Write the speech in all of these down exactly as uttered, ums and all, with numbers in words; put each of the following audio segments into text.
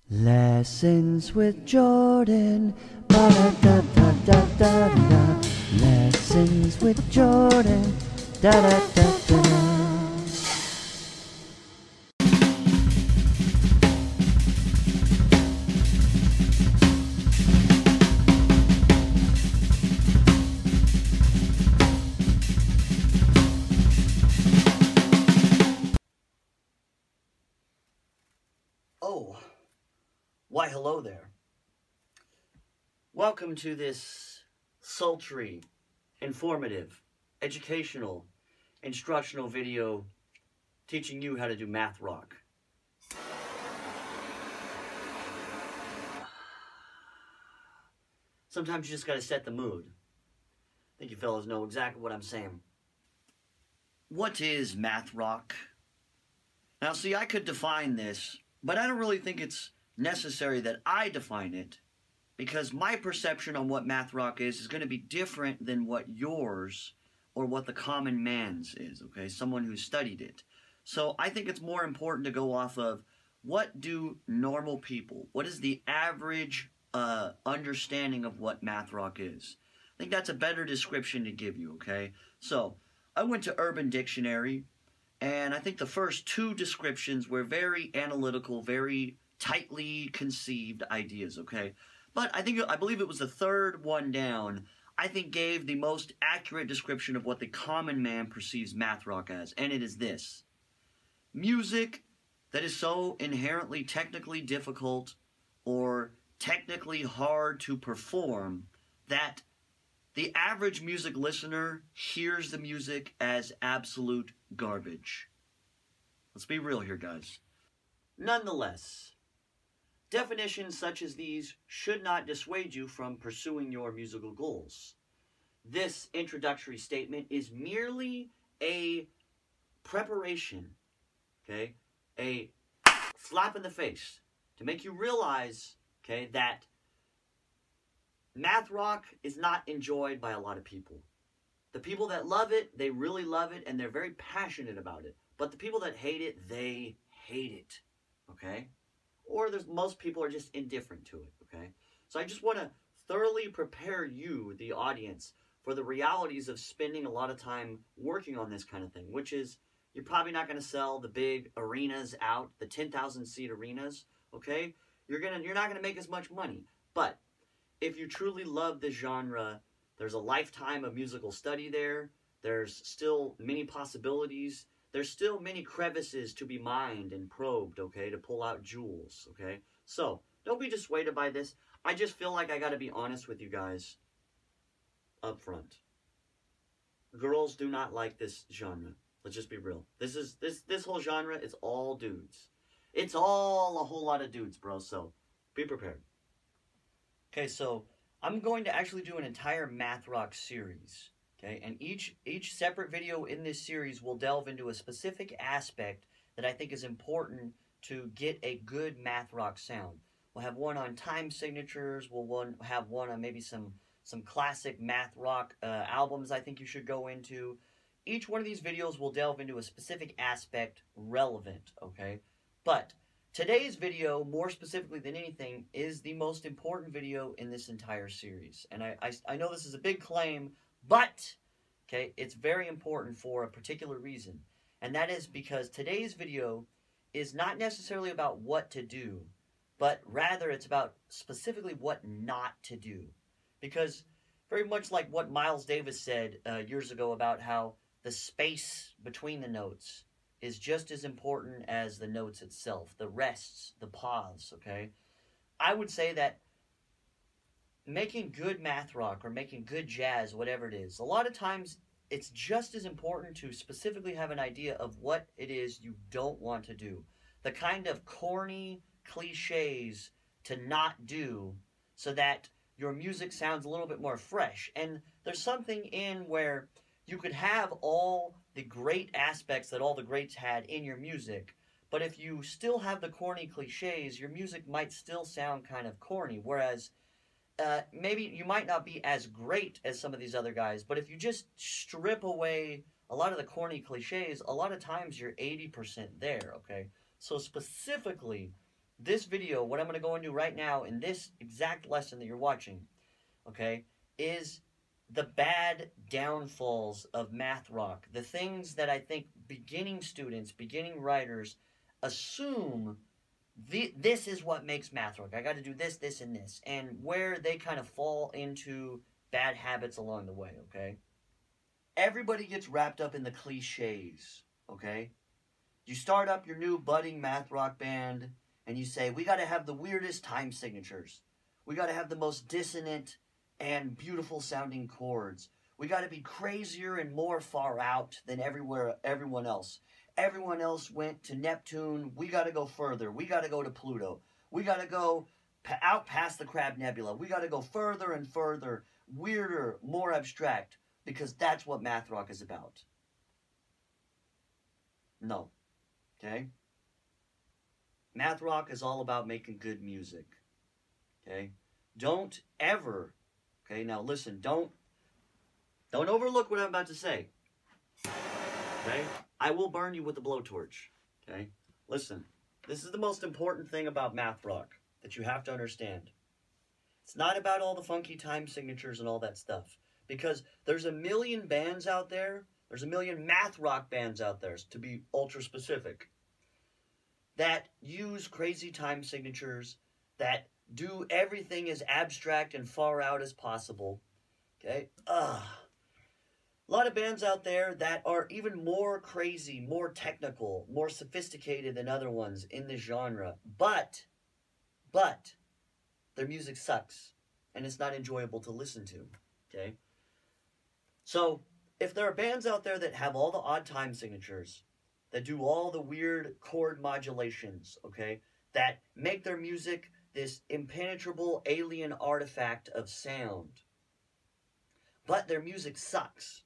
Lessons with Jordan. Ba-da-da-da-da-da-da. Lessons with Jordan. Da-da-da-da-da. Oh, why hello there. Welcome to this sultry, informative, educational, instructional video teaching you how to do math rock. Sometimes you just gotta set the mood. I think you fellas know exactly what I'm saying. What is math rock? Now see, I could define this, but I don't really think it's necessary that I define it, because my perception on what math rock is is going to be different than what yours or what the common man's is, okay? Someone who studied it. So I think it's more important to go off of what do normal people, what is the average uh, understanding of what math rock is? I think that's a better description to give you, okay? So I went to Urban Dictionary, and I think the first two descriptions were very analytical, very tightly conceived ideas, okay? But I think, I believe it was the third one down, I think gave the most accurate description of what the common man perceives math rock as, and it is this. Music that is so inherently technically difficult or technically hard to perform that the average music listener hears the music as absolute garbage. Let's be real here, guys. Nonetheless, definitions such as these should not dissuade you from pursuing your musical goals. This introductory statement is merely a preparation, okay, a slap in the face to make you realize, okay, that math rock is not enjoyed by a lot of people. The people that love it, they really love it, and they're very passionate about it. But the people that hate it, they hate it, okay? Or there's most people are just indifferent to it, okay? So I just want to thoroughly prepare you, the audience, for the realities of spending a lot of time working on this kind of thing, which is you're probably not going to sell the big arenas out, the ten thousand seat arenas, okay? You're gonna, you're not going to make as much money, but if you truly love this genre, there's a lifetime of musical study there. There's still many possibilities. There's still many crevices to be mined and probed, okay, to pull out jewels, okay? So, don't be dissuaded by this. I just feel like I got to be honest with you guys up front. Girls do not like this genre. Let's just be real. This is this this whole genre is all dudes. It's all a whole lot of dudes, bro, so be prepared. Okay, so I'm going to actually do an entire math rock series, okay? And each each separate video in this series will delve into a specific aspect that I think is important to get a good math rock sound. We'll have one on time signatures. We'll one have one on maybe some some classic math rock uh, albums I think you should go into. Each one of these videos will delve into a specific aspect relevant, okay? But today's video, more specifically than anything, is the most important video in this entire series. And I, I, I know this is a big claim, but, okay, it's very important for a particular reason. And that is because today's video is not necessarily about what to do, but rather it's about specifically what not to do. Because very much like what Miles Davis said uh, years ago about how the space between the notes is just as important as the notes itself, the rests, the pause, okay? I would say that making good math rock or making good jazz, whatever it is, a lot of times it's just as important to specifically have an idea of what it is you don't want to do. The kind of corny cliches to not do so that your music sounds a little bit more fresh. And there's something in where you could have all the great aspects that all the greats had in your music, but if you still have the corny cliches, your music might still sound kind of corny, whereas uh, maybe you might not be as great as some of these other guys, but if you just strip away a lot of the corny cliches, a lot of times you're eighty percent there, okay? So specifically, this video, what I'm going to go into right now in this exact lesson that you're watching, okay, is the bad downfalls of math rock. The things that I think beginning students, beginning writers assume the, this is what makes math rock. I got to do this, this, and this. And where they kind of fall into bad habits along the way, okay? Everybody gets wrapped up in the cliches, okay? You start up your new budding math rock band, and you say, we got to have the weirdest time signatures. We got to have the most dissonant and beautiful sounding chords. We got to be crazier and more far out than everywhere everyone else. Everyone else went to Neptune. We got to go further. We got to go to Pluto. We got to go pa- out past the Crab Nebula. We got to go further and further, weirder, more abstract, because that's what math rock is about. No. Okay? Math rock is all about making good music. Okay? Don't ever, okay, now listen, don't, don't overlook what I'm about to say. Okay? I will burn you with the blowtorch. Okay? Listen, this is the most important thing about math rock that you have to understand. It's not about all the funky time signatures and all that stuff. Because there's a million bands out there, there's a million math rock bands out there, to be ultra specific, that use crazy time signatures, that do everything as abstract and far out as possible. Okay? Ugh. A lot of bands out there that are even more crazy, more technical, more sophisticated than other ones in this genre. But, but, their music sucks. And it's not enjoyable to listen to. Okay? So, if there are bands out there that have all the odd time signatures, that do all the weird chord modulations, okay, that make their music this impenetrable alien artifact of sound, but their music sucks.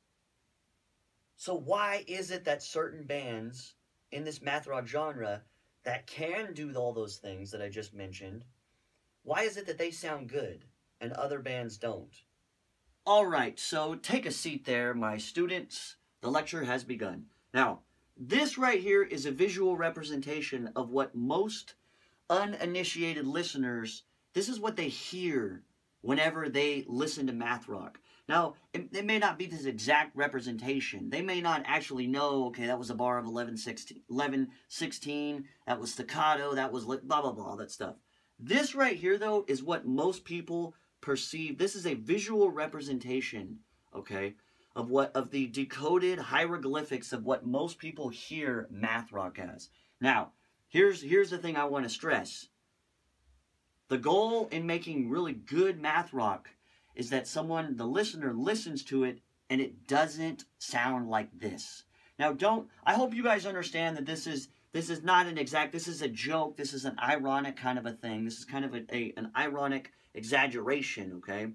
So why is it that certain bands in this math rock genre that can do all those things that I just mentioned, why is it that they sound good and other bands don't? All right, so take a seat there, my students. The lecture has begun. Now, this right here is a visual representation of what most uninitiated listeners, this is what they hear whenever they listen to math rock. Now, it, it may not be this exact representation. They may not actually know, okay, that was a bar of eleven sixteen, eleven sixteen, that was staccato, that was blah, blah, blah, all that stuff. This right here, though, is what most people perceive. This is a visual representation, okay, of what of the decoded hieroglyphics of what most people hear math rock as. Now, here's here's the thing I want to stress. The goal in making really good math rock is that someone, the listener, listens to it and it doesn't sound like this. Now, don't, I hope you guys understand that this is this is not an exact, this is a joke, this is an ironic kind of a thing. This is kind of a, a an ironic exaggeration, okay?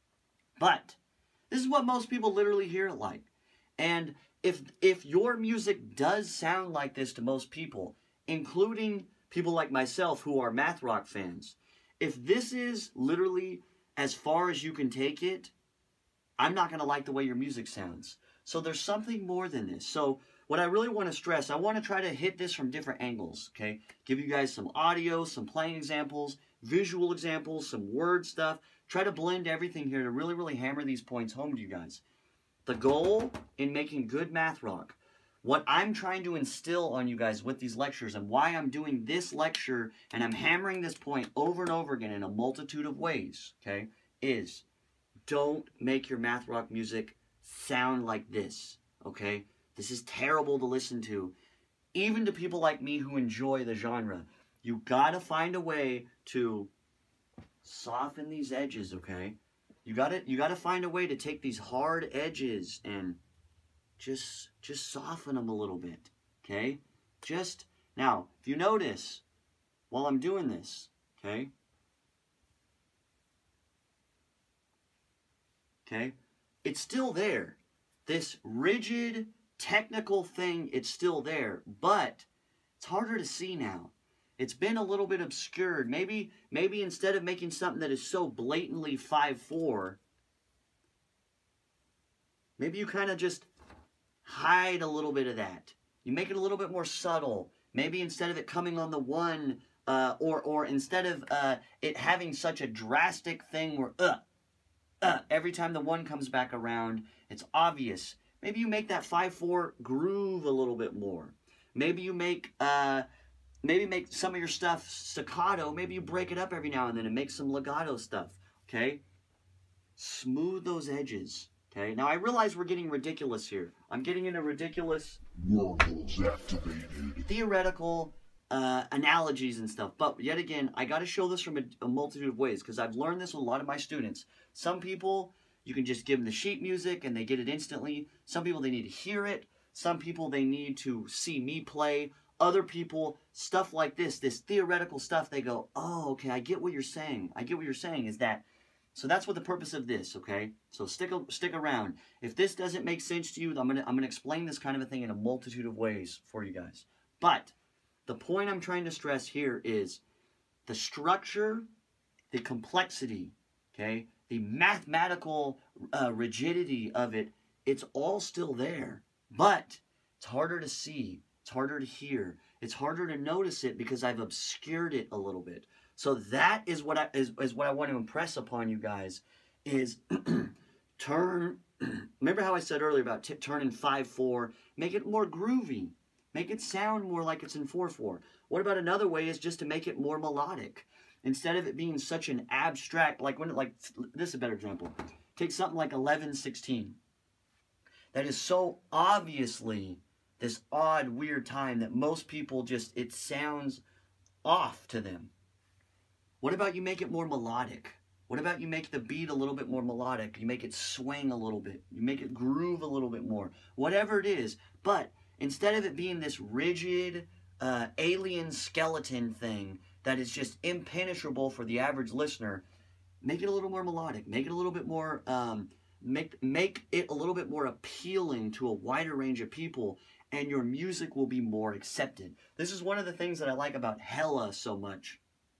But this is what most people literally hear it like. And if if your music does sound like this to most people, including people like myself who are math rock fans, if this is literally as far as you can take it, I'm not going to like the way your music sounds. So there's something more than this. So what I really want to stress, I want to try to hit this from different angles, okay? Give you guys some audio, some playing examples, visual examples, some word stuff. Try to blend everything here to really, really hammer these points home to you guys. The goal in making good math rock, what I'm trying to instill on you guys with these lectures and why I'm doing this lecture and I'm hammering this point over and over again in a multitude of ways, okay, is don't make your math rock music sound like this, okay? This is terrible to listen to, even to people like me who enjoy the genre. You gotta find a way to soften these edges, okay? You gotta, you gotta find a way to take these hard edges and just, just soften them a little bit, okay? Just, now, if you notice, while I'm doing this, okay? Okay? It's still there. This rigid, technical thing, it's still there, but it's harder to see now. It's been a little bit obscured. Maybe, maybe instead of making something that is so blatantly five four, maybe you kind of just hide a little bit of that. You make it a little bit more subtle. Maybe instead of it coming on the one uh, or or instead of uh, it having such a drastic thing where uh, uh, every time the one comes back around, it's obvious. Maybe you make that five four groove a little bit more. Maybe you make uh, maybe make some of your stuff staccato. Maybe you break it up every now and then and make some legato stuff. Okay, smooth those edges. Okay, now I realize we're getting ridiculous here. I'm getting into ridiculous Wormholes activated. theoretical uh, analogies and stuff. But yet again, I got to show this from a, a multitude of ways because I've learned this with a lot of my students. Some people, you can just give them the sheet music and they get it instantly. Some people, they need to hear it. Some people, they need to see me play. Other people, stuff like this, this theoretical stuff, they go, oh, okay, I get what you're saying. I get what you're saying is that. So that's what the purpose of this, okay? So stick stick around. If this doesn't make sense to you, I'm gonna I'm gonna explain this kind of a thing in a multitude of ways for you guys. But the point I'm trying to stress here is the structure, the complexity, okay, the mathematical uh, rigidity of it. It's all still there, but it's harder to see. It's harder to hear. It's harder to notice it because I've obscured it a little bit. So that is what I is, is what I want to impress upon you guys is turn. Remember how I said earlier about t turning five four, make it more groovy, make it sound more like it's in four four. What about another way is just to make it more melodic instead of it being such an abstract, like when it, like this is a better example. Take something like eleven sixteen. That is so obviously this odd, weird time that most people just it sounds off to them. What about you make it more melodic? What about you make the beat a little bit more melodic? You make it swing a little bit. You make it groove a little bit more. Whatever it is. But instead of it being this rigid, uh, alien skeleton thing that is just impenetrable for the average listener, make it a little more melodic. Make it a little bit more, um, make, make it a little bit more appealing to a wider range of people, and your music will be more accepted. This is one of the things that I like about Hella so much.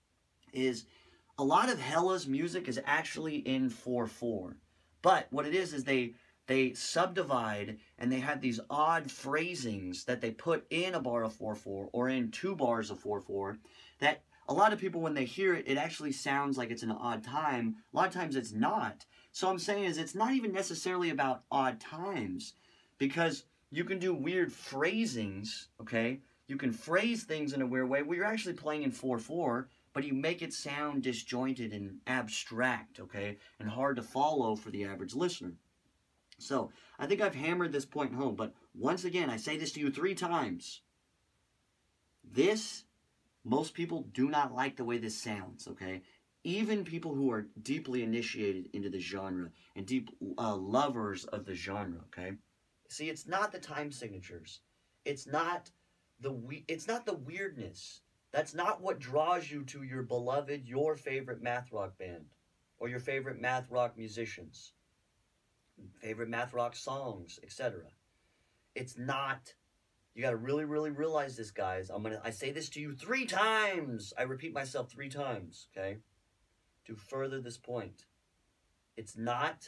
Is a lot of Hella's music is actually in four four. But what it is is they they subdivide and they have these odd phrasings that they put in a bar of four four or in two bars of four four that a lot of people when they hear it, it actually sounds like it's an odd time. A lot of times it's not. So I'm saying is it's not even necessarily about odd times because you can do weird phrasings, okay? You can phrase things in a weird way where you're actually playing in four four, but you make it sound disjointed and abstract, okay, and hard to follow for the average listener. So, I think I've hammered this point home, but once again, I say this to you three times. This, most people do not like the way this sounds, okay? Even people who are deeply initiated into the genre and deep uh, lovers of the genre, okay? See, it's not the time signatures. It's not the we it's not the weirdness. That's not what draws you to your beloved, your favorite math rock band or your favorite math rock musicians, favorite math rock songs, et cetera. It's not. You got to really, really realize this, guys. I'm gonna. I say this to you three times. I repeat myself three times, okay, to further this point. It's not.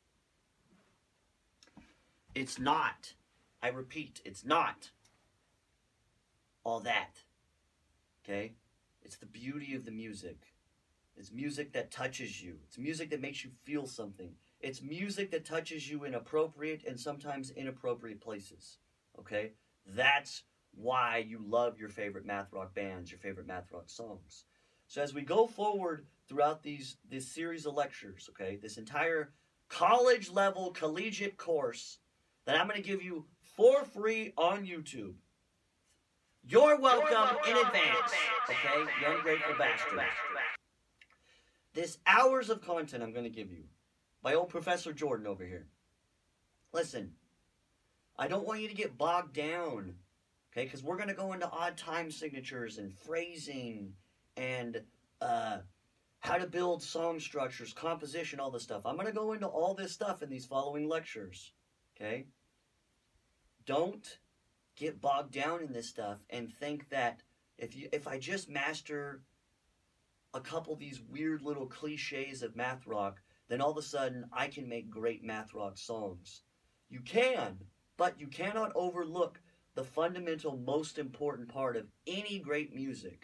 It's not. I repeat, it's not all that. Okay? It's the beauty of the music. It's music that touches you. It's music that makes you feel something. It's music that touches you in appropriate and sometimes inappropriate places. Okay? That's why you love your favorite math rock bands, your favorite math rock songs. So as we go forward throughout these this series of lectures, okay, this entire college level collegiate course that I'm going to give you for free on YouTube. You're welcome, You're welcome in advance, okay, you ungrateful bastard. This hours of content I'm going to give you by old Professor Jordan over here. Listen, I don't want you to get bogged down, okay, because we're going to go into odd time signatures and phrasing and uh, how to build song structures, composition, all this stuff. I'm going to go into all this stuff in these following lectures, okay? Don't get bogged down in this stuff and think that if you if I just master a couple of these weird little cliches of math rock, then all of a sudden I can make great math rock songs. You can, but you cannot overlook the fundamental, most important part of any great music.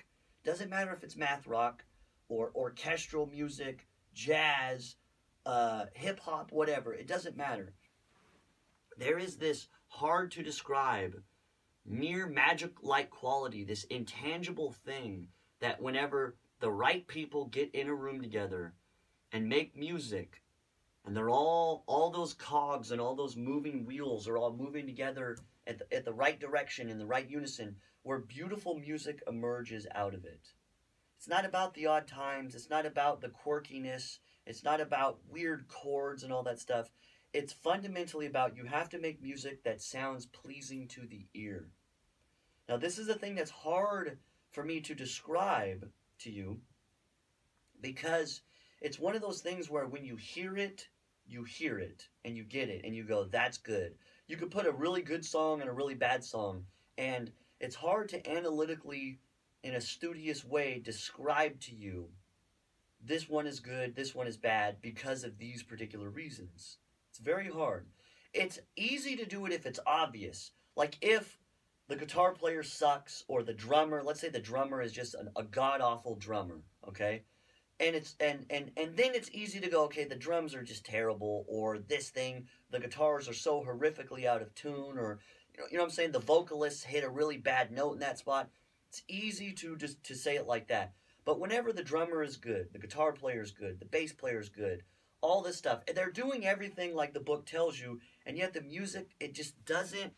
Doesn't matter if it's math rock or orchestral music, jazz, uh, hip hop, whatever. It doesn't matter. There is this hard to describe, mere magic-like quality, this intangible thing that whenever the right people get in a room together and make music, and they're all, all those cogs and all those moving wheels are all moving together at the, at the right direction, in the right unison, where beautiful music emerges out of it. It's not about the odd times. It's not about the quirkiness. It's not about weird chords and all that stuff. It's fundamentally about you have to make music that sounds pleasing to the ear. Now, this is a thing that's hard for me to describe to you because it's one of those things where when you hear it, you hear it and you get it and you go, that's good. You could put a really good song and a really bad song, and it's hard to analytically, in a studious way, describe to you this one is good, this one is bad because of these particular reasons. It's very hard. It's easy to do it if it's obvious. Like if the guitar player sucks or the drummer, let's say the drummer is just an, a god-awful drummer, okay? And it's and, and and then it's easy to go, okay, the drums are just terrible, or this thing, the guitars are so horrifically out of tune, or you know, you know what I'm saying, the vocalists hit a really bad note in that spot. It's easy to just to say it like that. But whenever the drummer is good, the guitar player is good, the bass player is good, all this stuff, and they're doing everything like the book tells you, and yet the music, it just doesn't,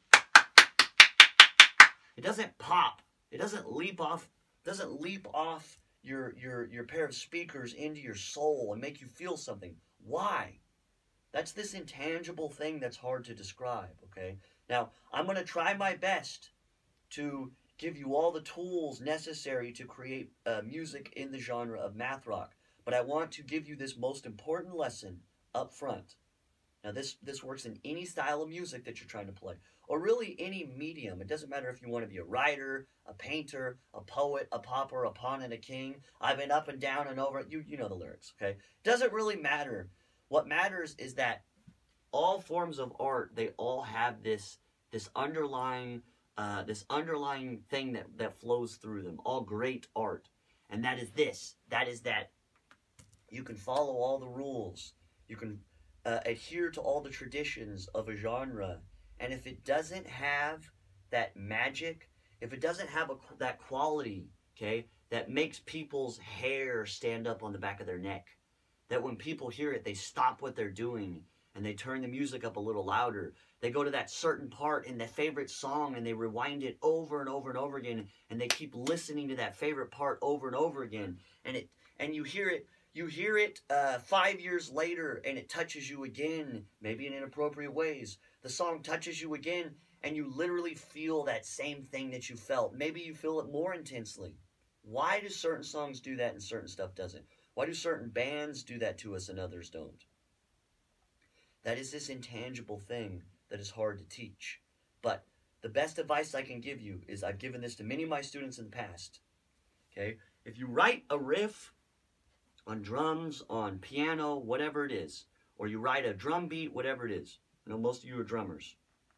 it doesn't pop. It doesn't leap off, doesn't leap off your, your, your pair of speakers into your soul and make you feel something. Why? That's this intangible thing that's hard to describe, okay? Now, I'm going to try my best to give you all the tools necessary to create uh, music in the genre of math rock. But I want to give you this most important lesson up front. Now, this, this works in any style of music that you're trying to play, or really any medium. It doesn't matter if you want to be a writer, a painter, a poet, a pauper, a pawn, and a king. I've been up and down and over. You, you know the lyrics, okay? Doesn't really matter. What matters is that all forms of art, they all have this, this underlying, uh, this underlying thing that, that flows through them. All great art. And that is this. That is that you can follow all the rules. You can uh, adhere to all the traditions of a genre. And if it doesn't have that magic, if it doesn't have a, that quality, okay, that makes people's hair stand up on the back of their neck, that when people hear it, they stop what they're doing and they turn the music up a little louder. They go to that certain part in their favorite song and they rewind it over and over and over again, and they keep listening to that favorite part over and over again. And it and you hear it You hear it uh, five years later, and it touches you again, maybe in inappropriate ways. The song touches you again, and you literally feel that same thing that you felt. Maybe you feel it more intensely. Why do certain songs do that and certain stuff doesn't? Why do certain bands do that to us and others don't? That is this intangible thing that is hard to teach. But the best advice I can give you is, I've given this to many of my students in the past. Okay? If you write a riff on drums, on piano, whatever it is, or you write a drum beat, whatever it is. I know most of you are drummers.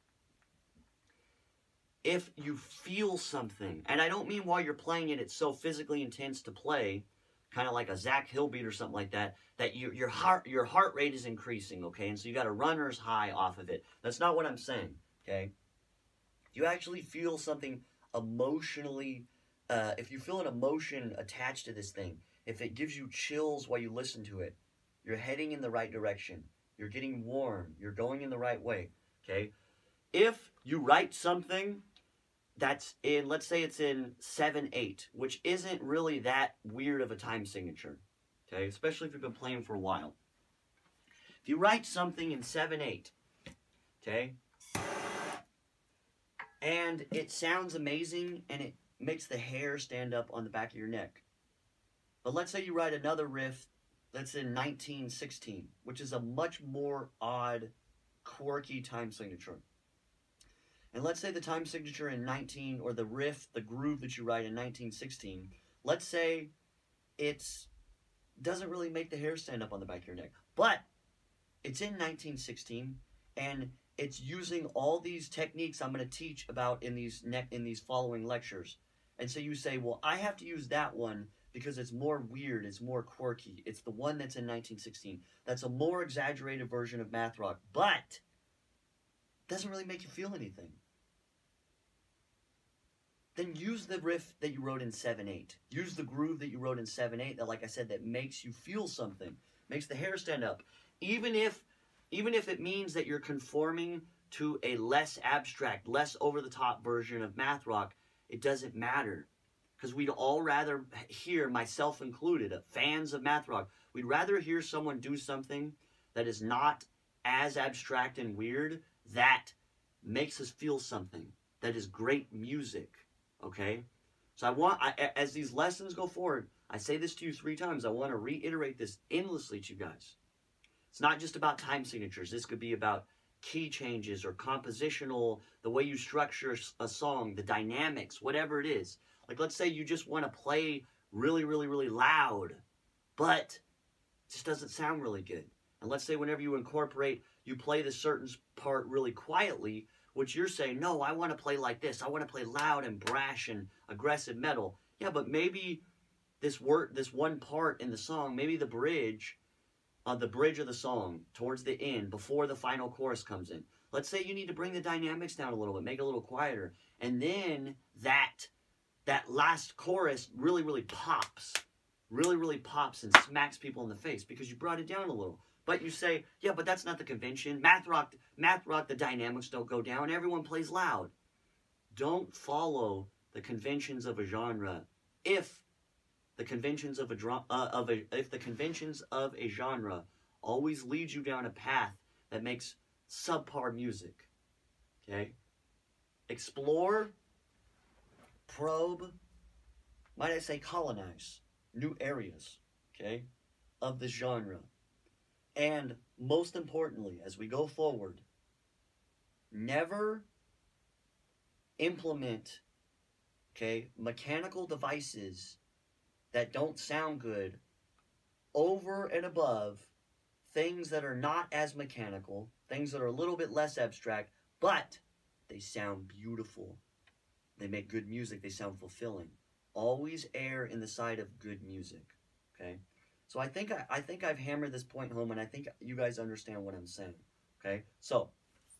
If you feel something, and I don't mean while you're playing it, it's so physically intense to play, kind of like a Zach Hill beat or something like that, that you, your heart your heart rate is increasing, okay? And so you got a runner's high off of it. That's not what I'm saying, okay? You actually feel something emotionally, uh, if you feel an emotion attached to this thing, if it gives you chills while you listen to it, you're heading in the right direction. You're getting warm. You're going in the right way, okay? If you write something that's in, let's say it's in seven eight, which isn't really that weird of a time signature, okay? Especially if you've been playing for a while. If you write something in seven eight, okay, and it sounds amazing and it makes the hair stand up on the back of your neck. But let's say you write another riff that's in nineteen sixteen, which is a much more odd, quirky time signature. And let's say the time signature in nineteen, or the riff, the groove that you write in nineteen sixteen, let's say it's doesn't really make the hair stand up on the back of your neck. But it's in nineteen sixteen, and it's using all these techniques I'm going to teach about in these ne in these following lectures. And so you say, well, I have to use that one because it's more weird, it's more quirky. It's the one that's in nineteen sixteen. That's a more exaggerated version of math rock, but it doesn't really make you feel anything. Then use the riff that you wrote in seven eight. Use the groove that you wrote in seven eight that, like I said, that makes you feel something. Makes the hair stand up. Even if, even if it means that you're conforming to a less abstract, less over-the-top version of math rock, it doesn't matter. Because we'd all rather hear, myself included, fans of math rock, we'd rather hear someone do something that is not as abstract and weird, that makes us feel something, that is great music. Okay, so I want, I, as these lessons go forward, I say this to you three times. I want to reiterate this endlessly to you guys. It's not just about time signatures. This could be about key changes or compositional, the way you structure a song, the dynamics, whatever it is. Like, let's say you just want to play really, really, really loud, but it just doesn't sound really good. And let's say whenever you incorporate, you play the certain part really quietly, which you're saying, no, I want to play like this. I want to play loud and brash and aggressive metal. Yeah, but maybe this word, this one part in the song, maybe the bridge, uh, the bridge of the song towards the end, before the final chorus comes in. Let's say you need to bring the dynamics down a little bit, make it a little quieter. And then that, that last chorus really, really pops. Really, really pops and smacks people in the face because you brought it down a little. But you say, yeah, but that's not the convention. Math rock, math rock, the dynamics don't go down. Everyone plays loud. Don't follow the conventions of a genre if the conventions of a dra- uh, of a if the conventions of a genre always lead you down a path that makes subpar music. Okay? Explore, probe, might I say colonize new areas, okay, of the genre. And most importantly, as we go forward, never implement, okay, mechanical devices that don't sound good over and above things that are not as mechanical, things that are a little bit less abstract, but they sound beautiful. They make good music. They sound fulfilling. Always err in the side of good music, okay? So I think I, I think I've hammered this point home, and I think you guys understand what I'm saying, okay? So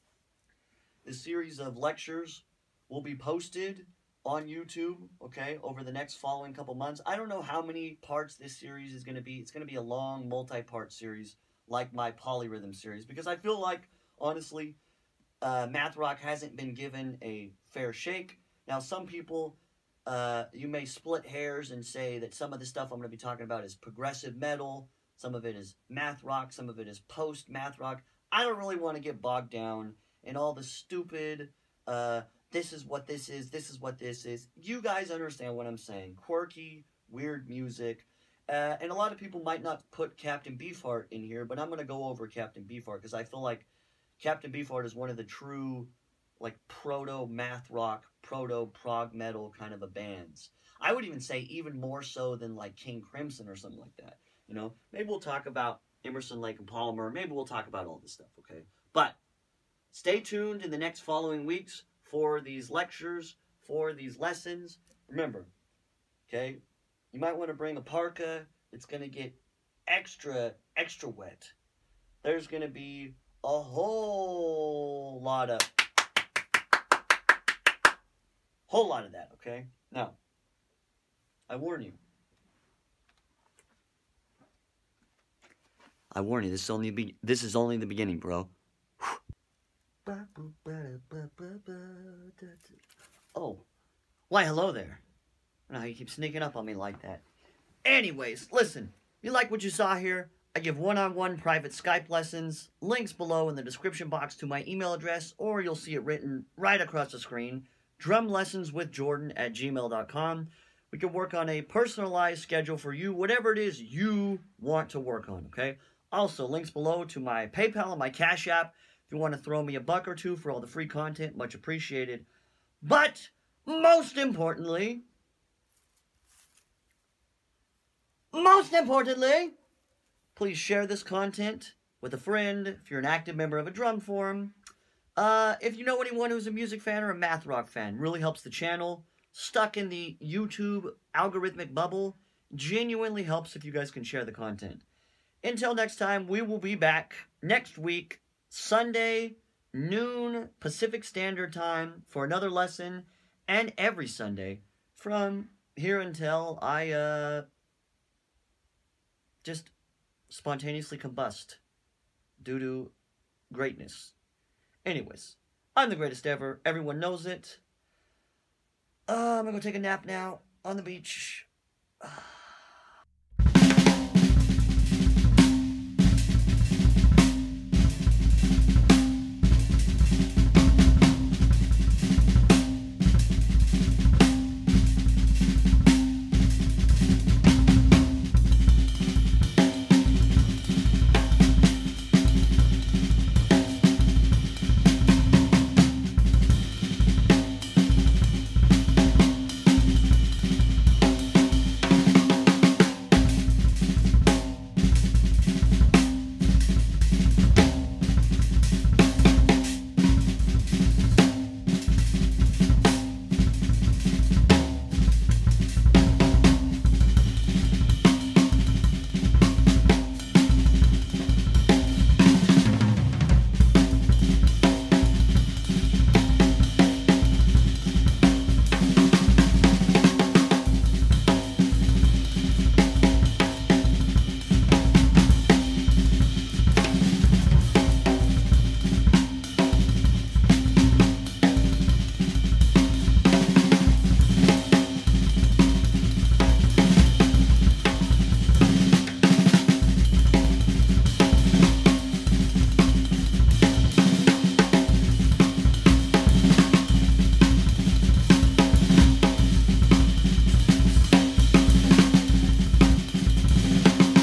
this series of lectures will be posted on YouTube, okay, over the next following couple months. I don't know how many parts this series is going to be. It's going to be a long, multi-part series like my polyrhythm series, because I feel like, honestly, uh, math rock hasn't been given a fair shake. Now, some people, uh, you may split hairs and say that some of the stuff I'm going to be talking about is progressive metal, some of it is math rock, some of it is post-math rock. I don't really want to get bogged down in all the stupid, uh, this is what this is, this is what this is. You guys understand what I'm saying. Quirky, weird music. Uh, and a lot of people might not put Captain Beefheart in here, but I'm going to go over Captain Beefheart because I feel like Captain Beefheart is one of the true, like, proto-math rock, proto-prog metal kind of a bands. I would even say even more so than, like, King Crimson or something like that. You know, maybe we'll talk about Emerson, Lake and Palmer. Maybe we'll talk about all this stuff, okay? But stay tuned in the next following weeks for these lectures, for these lessons. Remember, okay, you might want to bring a parka. It's going to get extra, extra wet. There's going to be a whole lot of, whole lot of that, okay? Now, I warn you. I warn you, this is only, be this is only the beginning, bro. Oh, why hello there. I don't know how you keep sneaking up on me like that. Anyways, listen, you like what you saw here? I give one-on-one private Skype lessons. Links below in the description box to my email address, or you'll see it written right across the screen. drumlessonswithjordan at gmail dot com. We can work on a personalized schedule for you, whatever it is you want to work on, okay? Also, links below to my PayPal and my Cash App. If you want to throw me a buck or two for all the free content, much appreciated. But, most importantly, most importantly, please share this content with a friend if you're an active member of a drum forum. Uh, if you know anyone who's a music fan or a math rock fan, really helps the channel. stuck in the YouTube algorithmic bubble. Genuinely helps if you guys can share the content. Until next time, we will be back next week, Sunday, noon Pacific Standard Time, for another lesson, and every Sunday from here until I uh just spontaneously combust due to greatness. Anyways, I'm the greatest ever. Everyone knows it. Uh, I'm gonna go take a nap now on the beach.